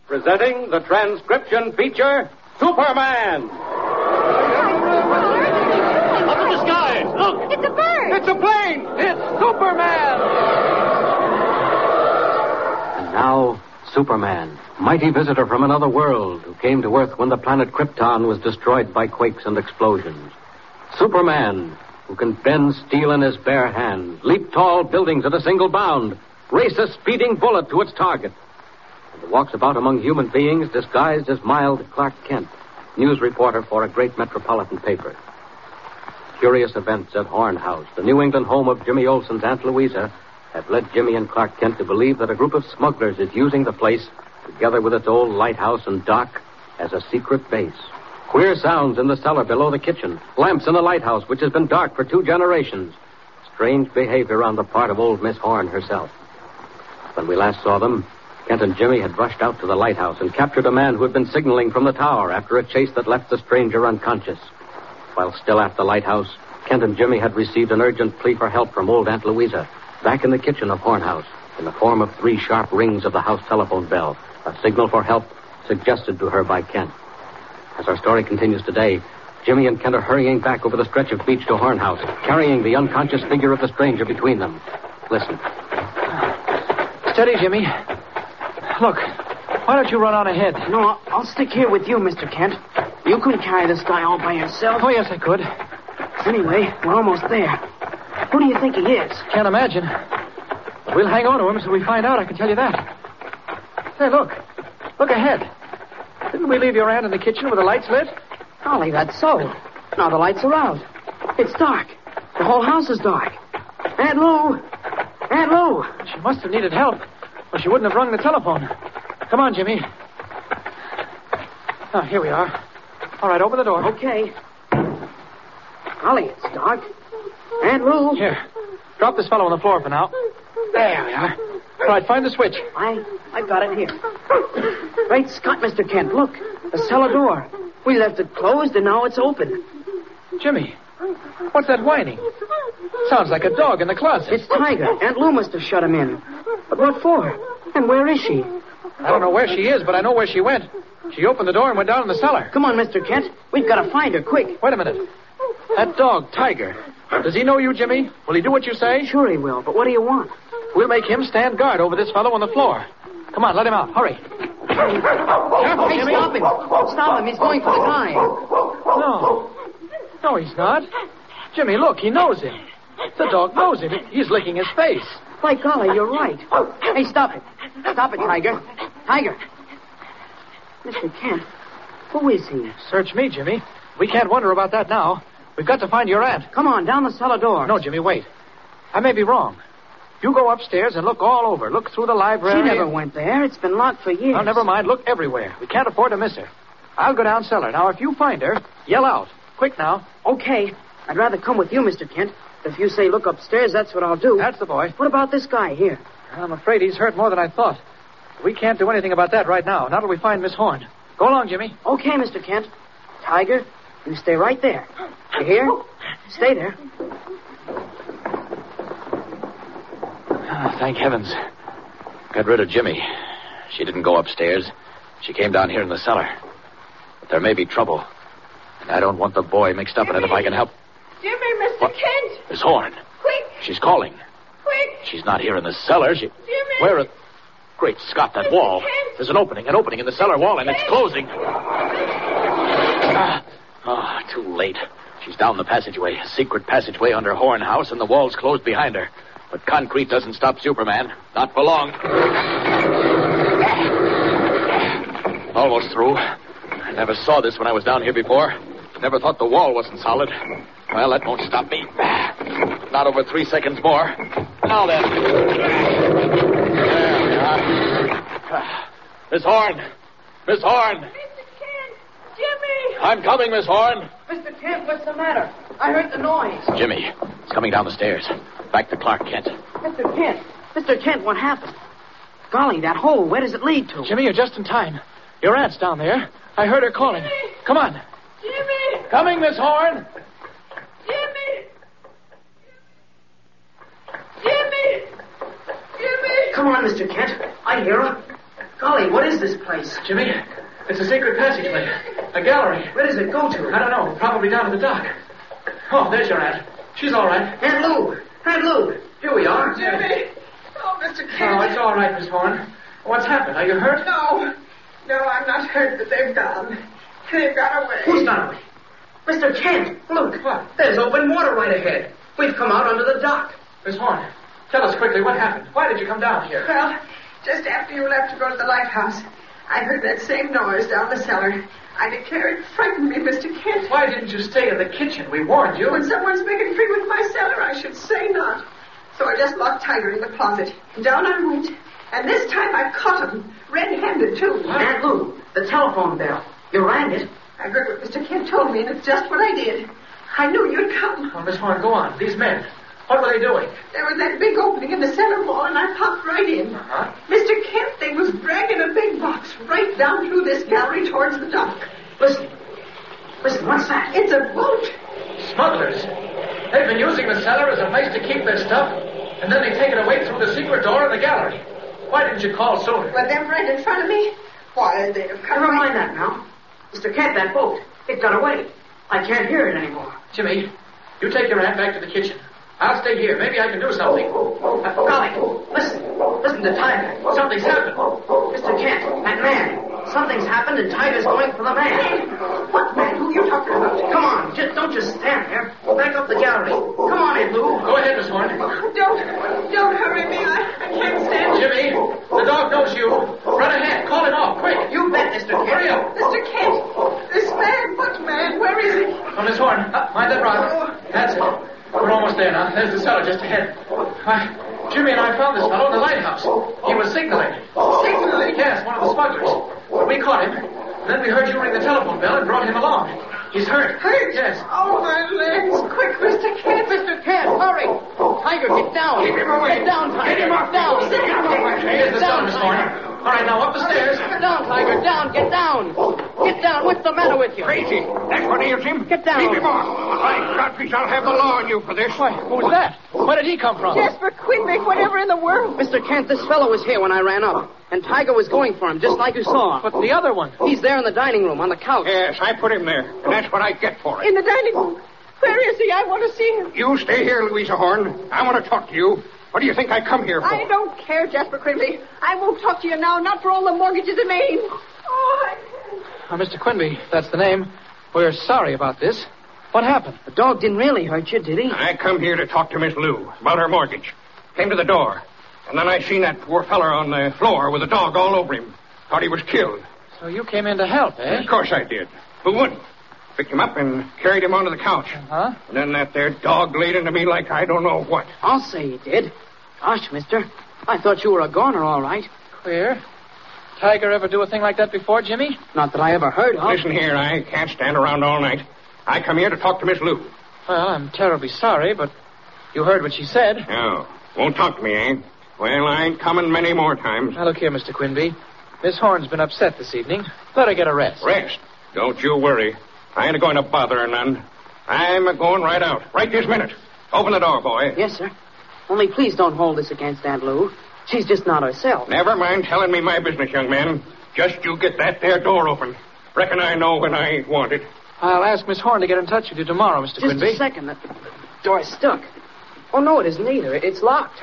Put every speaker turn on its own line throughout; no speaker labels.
presenting the transcription feature, Superman.
Up in the sky! Look!
It's a bird!
It's a plane! It's Superman!
And now, Superman, mighty visitor from another world who came to Earth when the planet Krypton was destroyed by quakes and explosions. Superman, who can bend steel in his bare hand, leap tall buildings at a single bound, race a speeding bullet to its target, and walks about among human beings disguised as mild Clark Kent, news reporter for a great metropolitan paper. Curious events at Horn House, the New England home of Jimmy Olsen's Aunt Louisa, have led Jimmy and Clark Kent to believe that a group of smugglers is using the place, together with its old lighthouse and dock, as a secret base. Queer sounds in the cellar below the kitchen, lamps in the lighthouse, which has been dark for 2 generations. Strange behavior on the part of old Miss Horn herself. When we last saw them, Kent and Jimmy had rushed out to the lighthouse and captured a man who had been signaling from the tower after a chase that left the stranger unconscious. While still at the lighthouse, Kent and Jimmy had received an urgent plea for help from old Aunt Louisa, back in the kitchen of Horn House, in the form of 3 sharp rings of the house telephone bell, a signal for help suggested to her by Kent. As our story continues today, Jimmy and Kent are hurrying back over the stretch of beach to Horn House, carrying the unconscious figure of the stranger between them. Listen.
Steady, Jimmy. Look, why don't you run on ahead?
No, I'll stick here with you, Mr. Kent. You couldn't carry this guy all by yourself.
Oh, yes, I could.
Anyway, we're almost there. Who do you think he is?
Can't imagine. But we'll hang on to him until we find out, I can tell you that. Hey, look. Look ahead. Didn't we leave your aunt in the kitchen with the lights lit?
Golly, that's so. Now the lights are out. It's dark. The whole house is dark. Aunt Lou! Aunt Lou!
She must have needed help, or she wouldn't have rung the telephone. Come on, Jimmy. Oh, here we are. All right, open the door.
Okay. Golly, it's dark. Aunt Lou!
Here. Drop this fellow on the floor for now. There we are. All right, find the switch.
I've got it here. Great Scott, Mr. Kent. Look, the cellar door. We left it closed, and now it's open.
Jimmy, what's that whining? Sounds like a dog in the closet.
It's Tiger. Aunt Lou must have shut him in. But what for? And where is she?
I don't know where she is, but I know where she went. She opened the door and went down in the cellar.
Come on, Mr. Kent. We've got to find her, quick.
Wait a minute. That dog, Tiger. Does he know you, Jimmy? Will he do what you say?
Sure he will, but what do you want?
We'll make him stand guard over this fellow on the floor. Come on, let him out. Hurry. Careful,
Hey,
Jimmy.
stop him. Stop him. He's going for the guy.
No, he's not. Jimmy, look, he knows him. The dog knows him. He's licking his face.
By golly, you're right. Hey, stop it. Stop it, Tiger. Tiger. Mr. Kent, who is he?
Search me, Jimmy. We can't wonder about that now. We've got to find your aunt.
Come on, down the cellar door.
No, Jimmy, wait. I may be wrong. You go upstairs and look all over. Look through the library.
She never went there. It's been locked for years.
Oh, never mind. Look everywhere. We can't afford to miss her. I'll go down cellar. Now, if you find her, yell out. Quick now.
Okay. I'd rather come with you, Mr. Kent. If you say look upstairs, that's what I'll do.
That's the boy.
What about this guy here?
I'm afraid he's hurt more than I thought. We can't do anything about that right now. Not till we find Miss Horn. Go along, Jimmy.
Okay, Mr. Kent. Tiger, you stay right there. You hear? Stay there.
Thank heavens. Got rid of Jimmy. She didn't go upstairs. She came down here in the cellar. But there may be trouble. And I don't want the boy mixed up in it if I can help.
Jimmy, Mr. Kent!
Miss Horn.
Quick!
She's calling.
Quick!
She's not here in the cellar.
Jimmy!
Where are... Great Scott, that wall.
Kent!
There's an opening in the cellar wall, and it's closing. Too late. She's down the passageway, a secret passageway under Horn House, and the wall's closed behind her. But concrete doesn't stop Superman. Not for long. Almost through. I never saw this when I was down here before. Never thought the wall wasn't solid. Well, that won't stop me. Not over 3 seconds more. Now then. There we are. Miss Horn! Miss Horn!
Mr. Kent! Jimmy!
I'm coming, Miss Horn!
Mr. Kent, what's the matter? I heard the noise.
Jimmy, it's coming down the stairs. Back to Clark Kent.
Mr. Kent! Mr. Kent, what happened? Golly, that hole, where does it lead to?
Jimmy, you're just in time. Your aunt's down there. I heard her calling.
Jimmy!
Come on.
Jimmy!
Coming, Miss Horn.
Jimmy! Jimmy! Jimmy!
Come on, Mr. Kent. I hear her. Golly, what is this place?
Jimmy, it's a secret passageway. A gallery.
Where does it go to?
I don't know. Probably down to the dock. Oh, there's your aunt. She's all right.
Aunt Lou! Aunt Lou! Here we are.
Jimmy! Oh, Mr.
Oh,
Kent.
it's all right, Miss Horn. What's happened? Are you hurt?
No, I'm not hurt, but they've gone. They've got away.
Who's gone away? Mr. Kent, look.
What?
There's open water right ahead. We've come out under the dock.
Miss Horn, tell us quickly what happened. Why did you come down here?
Well, just after you left to go to the lighthouse, I heard that same noise down the cellar. I declare it frightened me, Mr. Kent.
Why didn't you stay in the kitchen? We warned you.
When someone's making free with my cellar, I should say not. So I just locked Tiger in the closet. Down I went. And this time I caught him, red-handed, too.
What?
Aunt Lou, the telephone bell. You rang it.
I heard what Mr. Kent told me, and it's just what I did. I knew you'd come.
Well, Miss Horn, go on. These men. What were they doing?
There was that big opening in the cellar wall, and I popped right in.
Uh-huh.
Mr. Kent, they was dragging a big box right down through this gallery towards the dock.
Listen. Listen, what's that?
It's a boat.
Smugglers. They've been using the cellar as a place to keep their stuff, and then they take it away through the secret door in the gallery. Why didn't you call sooner?
With them right in front of me? Why, they'd have cut
Never
right-
mind that now. Mr. Kent, that boat. It got away. I can't hear it anymore.
Jimmy, you take your aunt back to the kitchen. I'll stay here. Maybe I can do something.
Golly, listen. Listen to Tiger.
Something's happened.
Mr. Kent, that man. Something's happened and Tiger's going for the man.
What man? Who are you talking about?
Come on, don't just stand there. Back up the gallery. Come on, Aunt Lou.
Go ahead, Miss Horn.
Don't hurry me. I can't stand it.
Jimmy, the dog knows you. Run ahead. Call him off, quick.
You bet, Mr. Kent.
Hurry up.
Mr. Kent, this man, what man? Where is he?
Oh, Miss Horn, mind that rock. That's it. We're almost there now. There's the cellar just ahead. Why, Jimmy and I found this fellow in the lighthouse. He was signaling.
Signaling?
Yes, one of the smugglers. We caught him. And then we heard you ring the telephone bell and brought him along. He's hurt.
Hurt?
Yes.
Oh, my legs. Quick, Mr. Kent.
Mr. Kent, hurry. Tiger, get down.
Keep him away.
Get down, Tiger.
Get him off.
Down.
Get him away.
Here's the cellar,
Down,
Miss Horn.
Tiger.
All right, now up the stairs.
Get down, Tiger. Down. Get down. Get down. What's the matter with you?
Crazy. That's what ails him.
Get down.
Keep him off. By Godfish, I'll have the law on you for this.
Why, who's that? Where did he come from?
Jasper Quinby, whatever in the world.
Mr. Kent, this fellow was here when I ran up. And Tiger was going for him, just like you saw.
But the other one.
He's there in the dining room on the couch.
Yes, I put him there, and that's what I get for it.
In the dining room. Where is he? I want to see him.
You stay here, Louisa Horn. I want to talk to you. What do you think I come here for?
I don't care, Jasper Quinby. I won't talk to you now, not for all the mortgages in Maine. Oh, I can't.
Mr. Quinby, that's the name. We're sorry about this. What happened?
The dog didn't really hurt you, did he?
I come here to talk to Miss Lou about her mortgage. Came to the door, and then I seen that poor feller on the floor with a dog all over him. Thought he was killed.
So you came in to help, eh?
Of course I did. Who wouldn't? Picked him up and carried him onto the couch.
Huh?
And then that there dog laid into me like I don't know what.
I'll say he did. Gosh, mister. I thought you were a goner, all right.
Queer. Tiger ever do a thing like that before, Jimmy?
Not that I ever heard of.
Listen here, I can't stand around all night. I come here to talk to Miss Lou.
Well, I'm terribly sorry, but you heard what she said.
Oh, won't talk to me, eh? Well, I ain't coming many more times.
Now, look here, Mr. Quinby. Miss Horn's been upset this evening. Let her get a rest.
Rest. Don't you worry. I ain't going to bother her none. I'm going right out. Right this minute. Open the door, boy.
Yes, sir. Only please don't hold this against Aunt Lou. She's just not herself.
Never mind telling me my business, young man. Just you get that there door open. Reckon I know when I want it.
I'll ask Miss Horn to get in touch with you tomorrow, Mr.
Just
Quinby.
a second. The door's stuck. Oh, no, it isn't either. It's locked.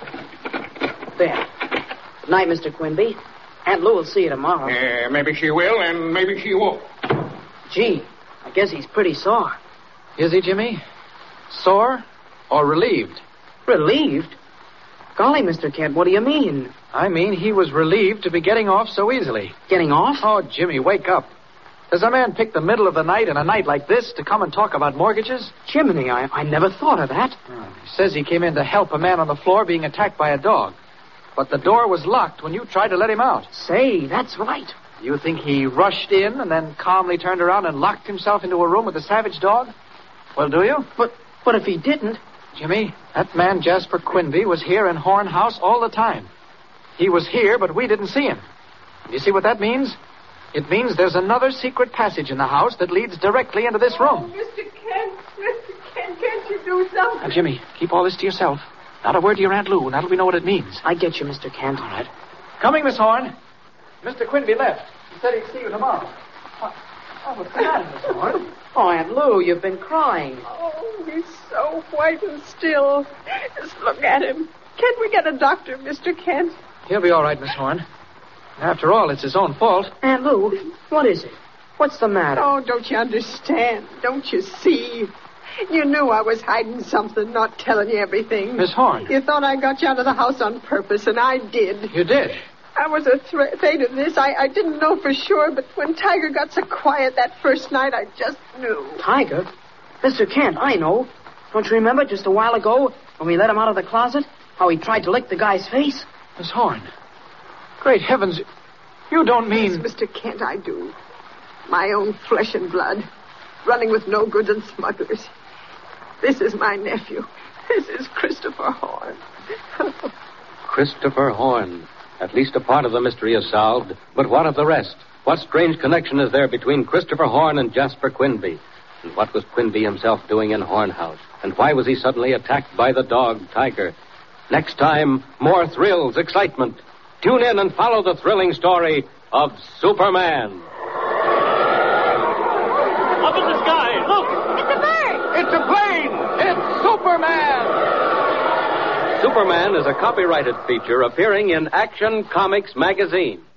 There. Good night, Mr. Quinby. Aunt Lou will see you tomorrow.
Maybe she will, and maybe she won't.
Gee, I guess he's pretty sore.
Is he, Jimmy? Sore or relieved?
Relieved? Golly, Mr. Kent, what do you mean?
I mean, he was relieved to be getting off so easily.
Getting off?
Oh, Jimmy, wake up. Does a man pick the middle of the night and a night like this to come and talk about mortgages?
Jiminy, I never thought of that.
He says he came in to help a man on the floor being attacked by a dog. But the door was locked when you tried to let him out.
Say, that's right.
You think he rushed in and then calmly turned around and locked himself into a room with a savage dog? Well, do you?
But if he didn't...
Jimmy, that man Jasper Quinby was here in Horn House all the time. He was here, but we didn't see him. You see what that means? It means there's another secret passage in the house that leads directly into this room.
Mr. Kent, can't you do something?
Now, Jimmy, keep all this to yourself. Not a word to your Aunt Lou, now that we know what it means.
I get you, Mr. Kent.
All right. Coming, Miss Horn. Mr. Quinby left. He said he'd see you tomorrow. What's the matter, Miss Horn?
Oh, Aunt Lou, you've been crying.
Oh, he's so white and still. Just look at him. Can't we get a doctor, Mr. Kent?
He'll be all right, Miss Horn. After all, it's his own fault.
Aunt Lou, what is it? What's the matter?
Oh, don't you understand? Don't you see? You knew I was hiding something, not telling you everything.
Miss Horn.
You thought I got you out of the house on purpose, and I did.
You did?
I was afraid of this. I didn't know for sure, but when Tiger got so quiet that first night, I just knew.
Tiger? Mr. Kent, I know. Don't you remember just a while ago when we let him out of the closet? How he tried to lick the guy's face?
Miss Horn. Great heavens. You don't mean...
Yes, Mr. Kent, I do. My own flesh and blood. Running with no goods and smugglers. This is my nephew. This is Christopher Horn.
Christopher Horn. At least a part of the mystery is solved. But what of the rest? What strange connection is there between Christopher Horn and Jasper Quinby? And what was Quinby himself doing in Horn House? And why was he suddenly attacked by the dog, Tiger? Next time, more thrills, excitement. Tune in and follow the thrilling story of Superman.
Up in the sky, look!
It's a bird!
It's a plane! It's Superman! Superman is a copyrighted feature appearing in Action Comics magazine.